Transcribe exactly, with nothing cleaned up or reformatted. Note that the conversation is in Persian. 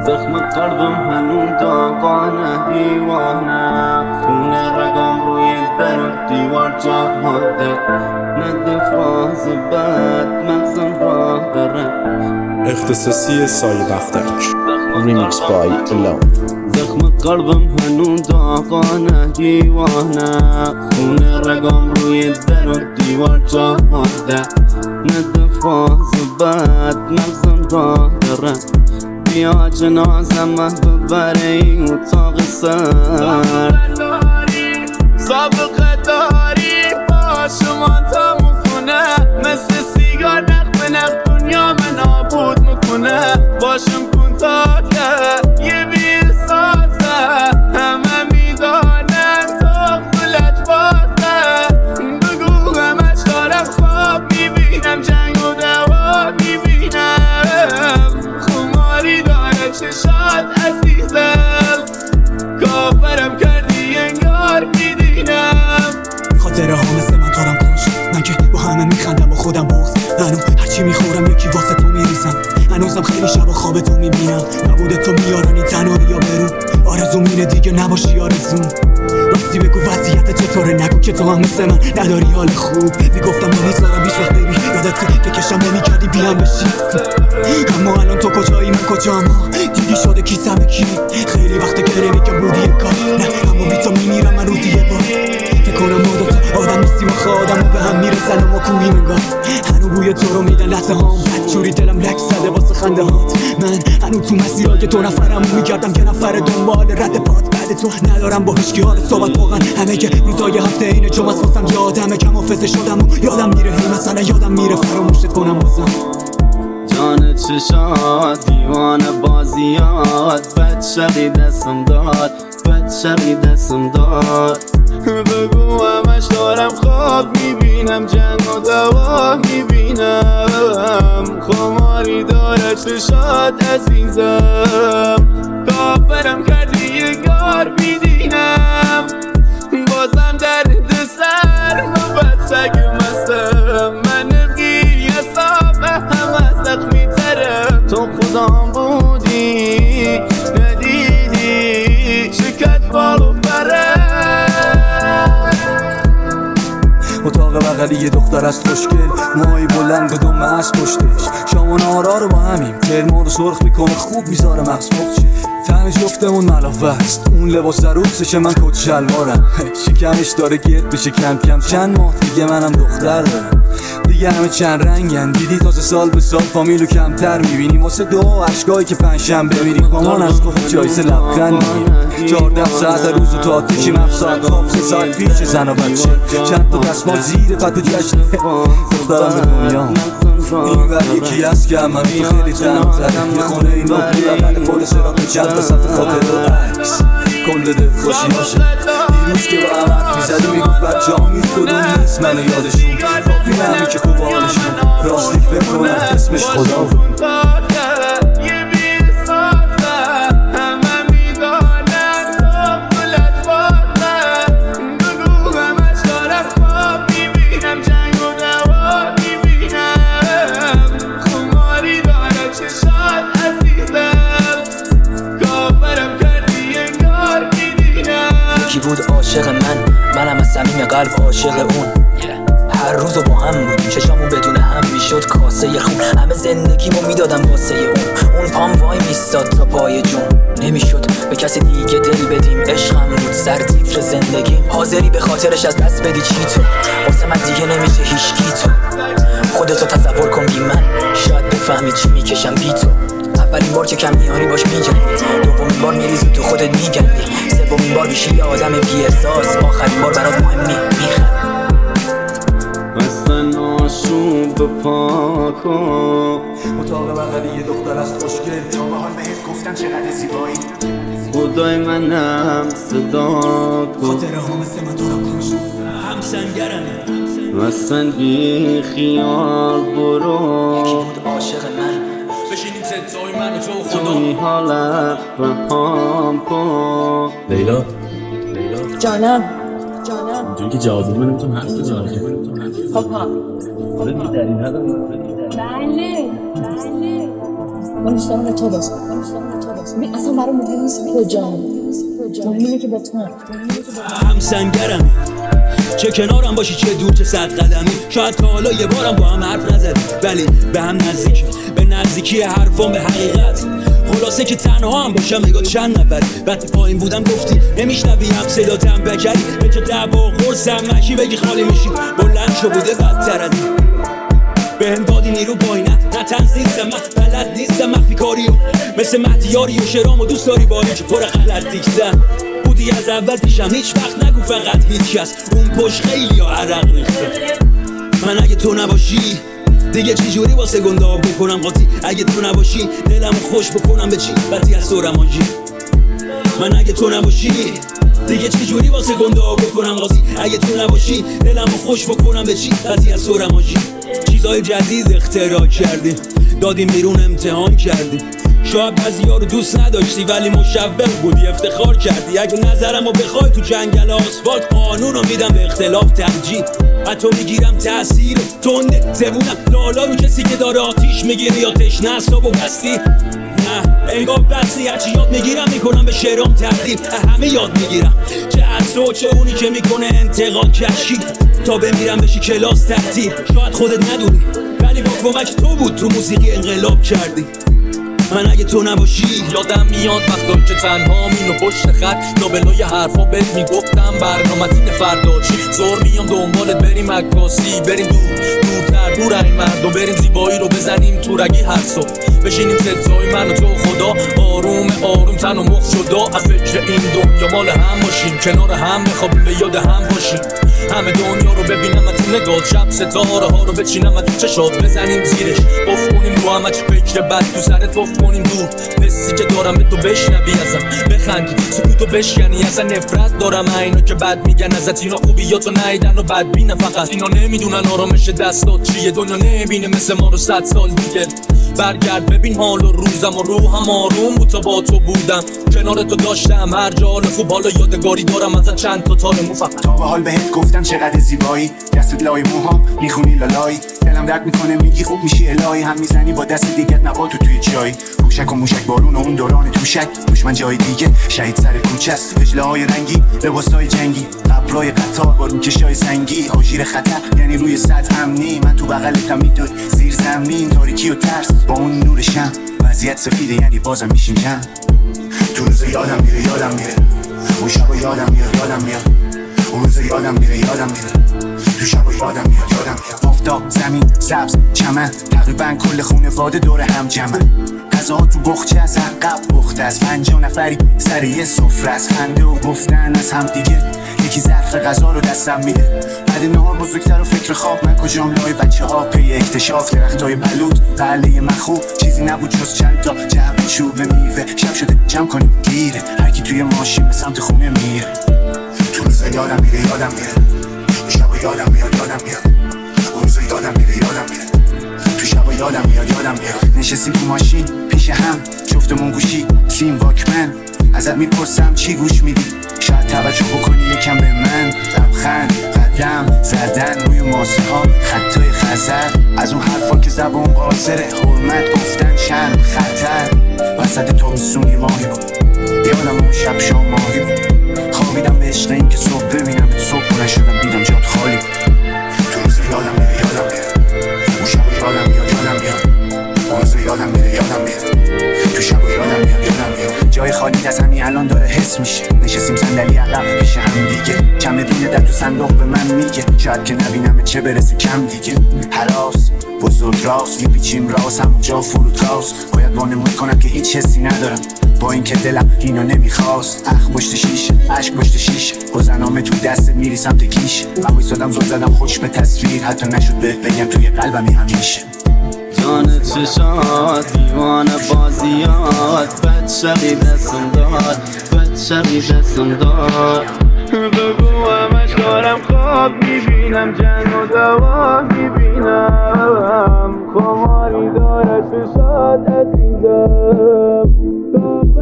زخم قلبم هنون داغانه دیوانه، خون رگام روی در و دیوار جا مانده، نه دفاز بد مغزم راه داره. اختصاصی سایه بختک Remix by Alone. زخم قلبم هنون داغانه دیوانه، خون رگام روی در و دیوار جا مانده، نه دفاز بد مغزم راه داره. بیا جنازم ببره این اتاق سر، سابقه داری با شما تا مخونه، مثل سیگار نق به نق دنیا من نابود میکنه. باشم کن تا که یه بی سازه، همه میدانن تا فلت بازه. بگو همش دارم خواب میبینم، جنگ و دوا میبینم، خماری داره چشات عزیزم، کافرم کردی انگار میدینم. خاطره ها مثل من تارم کنش، من که با همه میخندم با خودم بغض. هنو هرچی میخورم یکی واسه تو میریزم، هنوزم خیلی شب و خواب تو میبینم. نبوده تو میارن این تنهایی یا برون، آرزوم اینه دیگه نباشی آرزوم. راستی بگو وضعیت چطوره، نگو که تو هم مثل من نداری حال خوب. میگفتم نمیذارم هیچ وقت بری، یادت فکرشم نمیکردی بیام بشی. اما الان تو کجایی من کجام، دیدی شده کی سمه کی. خیلی وقت گره میگم بودی یه کار، نه اما بی تو میمیرم من روزی یه بار. فکر کنم ما دوتا آدم نیستیم و خودم و به هم میرسن و ما کوهیم انگار. هنو بوی تو رو میدن لحظه هام، بدجوری دلم لک زده واسه خنده هات. من هنو تو مسیرهای تو نفرم و میگردم که نفر دنبال رد پات. بعد تو ندارم با هیچکی حال صحبت واقعا، همه که روزای هفته اینه جمعه واسم یادمه کم حافظه شدم و یادم میره هی مثلا یادم میره فراموشت کنم واسم. جان چشات دیوانه بازیات، بد شقی دستم داد، بد شقی دستم داد. بگو همش دارم خواب میبینم، جنگ و دوا میبینم، خماری داره چشات عزیزم، کافرم کردی یه گار میدینم. بازم درد سر نوبت سگ مستم، من نبگی یه سامه همه زخمی ترم. تو خودم بودی ندیدی شکت بالو بره. اتاق بغلی یه دختر است خوشگل، موهای بلند به دم اسب پشتش، شام و نهارا رو با همیم کرمان رو سرخ میکنه، خوب میذاره مغز پخت. تن جفتمون ملافه است، اون لباس عروسشه من کت شلوارم، شکمش داره گرد بشه کم کم. چند ماه دیگه منم دختر دارم، دیگه همه چند رنگن. دیدی تازه سال به سال فامیلو کمتر میبینیم، واسه دو عشقایی که پنجشنبه میریم مامان از خود جایزه لبخند میگیم. چهارده ساعت روز و تا آتیشیم، هفت ساعت خواب، سه ساعت پیش زن و بچه، چند تا دستمال زیر قد و جشن دخترم به دنیا. این بر یکی هست که همه می خیلی تنمتره، یه خونه این رو بقل پولس را به چند تا صفت خاطر و عکس کل دل خوشی هاشه. دیروز که با هم حرف میزد و میگفت بچه ها مید کدوم نیست منو یادشون، کافی نمی که خوب حالشون راستیک فکر کنم اسمش خدا بود. بود عاشق من، منم از صمیم قلب عاشق اون. هر روزو با هم بودیم، چشامون بدون هم میشد کاسه خون، همه زندگیمو میدادم واسه اون. اون پام وای میستاد تا پای جون، نمیشد به کسی دیگه دل بدیم. عشقم بود سر تیتر زندگیم، حاضری به خاطرش از دست بدی چی تو؟ واسه من دیگه نمیشه هیچکی تو. خودتو تصور کن بی من، شاید بفهمی چی میکشم بی تو. اولین بار که کم میاری باش میگردی، دومین بار میریزی تو خودت میگردی، سومین بار میشی یه آدم بی احساس، آخرین بار برات مهمی میخند. مثل ناشوب پاکو اتاق بغلی یه دختر است خوشگل، تا به حال بهت گفتم چقدر زیبایی، خدای منم صدا کن. خاطره ها مثل من تو را کنش، هم سنگرم مثلا بی خیال برو. یکی بود عاشق من، بشینیم ستای من و تو خدا. توی حالت رهام کن. لیلا جانم جانم اینجوری که جواب بدی من نمیتونم حرف بزنم. خب ها آره دیگه دلیل نداره. بله بله من دوست دارم تو باشم. ببین اصلا برام مهم نیست کجام. مهمه که با تو هم. هم سنگرم چه کنارم باشی چه دور چه صد قدمی. شاید تا حالا یه بارم با هم حرف نزدیم ولی به هم نزدیک به نزدیکی حرفام به حقیقت. خلاصه که تنها هم باشم نگاه چند نفر. وقتی پایین بودم گفتی نمیشنوی هم صداتم بکری به چه دعوا خورسم مشی بگی خالی میشی بلند شو بوده بدتر از این. به هم دادی نیرو پایینه نه تنز نیستم من بلد نیستم مخفی کاریو مثل مهدیاری و شرام و دوست داری باری که پر غلط دیگتم بودی از اول پیشم هیچ وقت نگو فقط هیچ کس اون پشت خیلی ها عرق ریخته. من اگه تو نباشی دیگه چی جوری واسه گنده آب بکنم قاطی. اگه تو نباشی دلمو خوش بکنم به چی بدی از تو رمانجی. من اگه تو نباشی دیگه چی جوری واسه گنده آب بکنم قاطی. اگه تو نباشی دلمو خوش بکنم به چی بدی از تو رمانجی. چیزای جدید اختراع کردیم دادیم بیرون امتحان کردیم. شاید بعضیا رو دوست نداشتی ولی مشوق بودی افتخار کردی. اگه نظرمو بخوای تو جنگل آسفالت قانون رو میدم به اختلاف ترجیح. حتی میگیرم تأثیر تنده زبونم لالا رو کسی که داره آتیش میگیری یا تشنه است و بستی. نه انگار بسی هرچی یاد میگیرم میکنم به شعرام تبدیل. همه یاد میگیرم چه از تو چه اونی که میکنه انتقاد کشی تا بمیرم بشی کلاس تحتیل. شاید خودت ندونی ولی با کمک تو بود تو موسیقی انقلاب کردی. من اگه تو نباشی یادم میاد وقتا که تنها مینو پشت خط لابلای حرفا بهت میگفتم برنامتین فردا چی. زور میام دنبالت بریم عکاسی بریم دور دورتر دور این مردم بریم زیبایی رو بزنیم تو رگی هر صبح بشینیم ستای من و تو خدا آروم آروم تن و مخ جدا از فکر این دنیا مال هم باشیم کنار هم بخوابیم به یاد هم باشیم. همه دنیا رو ببینم تو نگاه شب ستاره ها رو بچینم تو چشات بزنیم زیرش قف کنیم رو همه چی فکر بد تو سرت توف کنیم دور حسی که دارم به تو بشنوی ازم بخندی سکوتو بشکنی اصلا نفرت دارم اینا که بد میگن ازت. اینا خوبیاتو نیدن و بدبینه فقط اینا نمیدونن آرامش دستات چیه. دنیا نمیبینه مثل ما رو صد سال دیگه. برگرد ببین حال و روزم و روحم آروم بود تا با تو بودم کنار تو داشتم هر جا حال خوب حالا یادگاری دارم ازت چند تا تار مو فقط. تا به حال بهت گفتم چقدر زیبایی دستت لای موهام میخونی لالایی دلم درد میکنه میگی خوب میشی الهی هم میزنی با دست دیگت نبا تو توی جایی پوشک و موشک بارون و اون دوران توشک دشمن جای دیگه شهید سر کوچه است رجله های رنگی لباسای جنگی قبرای قطار با روکشای سنگی حاجیر خطر یعنی روی سطح امنی من تو بغلتم میدوی زیر زمین تاریکی و ترس با اون نور شم وضعیت سفیده یعنی بازم میشیم جمع. تو روز یادم میره یادم میره اون شبا یادم میاد یادم میاد اون روز یادم میره یادم میره تو شبا یادم میاد یادم میاد. آفتاب زمین سبز چمن تقریبا کل خونواده دور هم جمعن. غذاها تو بخچه از عقب پخته از پنجاه نفری سر یه سفره از خنده و گفتن از هم دیگه. یکی ظرف غذا رو دستم میده بعد نهار بزرگتر و فکر خواب من کجام لای بچه ها پی اکتشاف درختای بلوط قله مخوب چیزی نبود جز چند تا جعبه چوب میوه. شب شده جمع کنیم دیره هر کی توی ماشین به سمت خونه میره. تو روز یادم میره یادم میره شب یادم میاد یادم میاد اون روز یادم میره یادم میره تو شب یادم میاد یادم میاد. نشستیم تو ماشین پیش هم جفتمون گوشی سیم واکمن ازت میپرسم چی گوش میدی شاید توجه بکنی یکم به من. لبخند قدم زدن روی ماسه ها خطای خزر از اون حرفا که زبون قاصره حرمت گفتن شرم خطر وسط تابستون یه ماهی بود یادم اون شب شام ماهی بود خوابیدم به عشق این که صبح ببینم تو صبح نشدم دیدم جات خالی بود. تو روز یادم میره یادم میره اون شب یادم میاد یادم میاد اون روز یادم میره یادم میاد تو شب یادم میاد یادم میاد. جای خالی از همین الان داره حس میشه نشستیم صندلی عقب پیش هم دیگه چمدون در تو صندوق به من میگه شاید که نبینم چه برسه کم دیگه. هراس بزرگ راست میپیچیم راست همونجا فرودگاست باید وانمود کنم که هیچ حسی ندارم با اینکه دلم اینو نمیخواست. اخ پشت شیشه عشق پشت شیشه گذرنامه تو دست میری سمت کیش من وایسادم زل زدم خوش به تصویر حتی نشد بهت بگم توی قلبمی همیشه. جان چشات دیوانه بازیات بد شقی دستم داد بد شقی دستم داد بگو همش دارم خواب میبینم جنگ و دوا میبینم خماری داره چشات عزیزم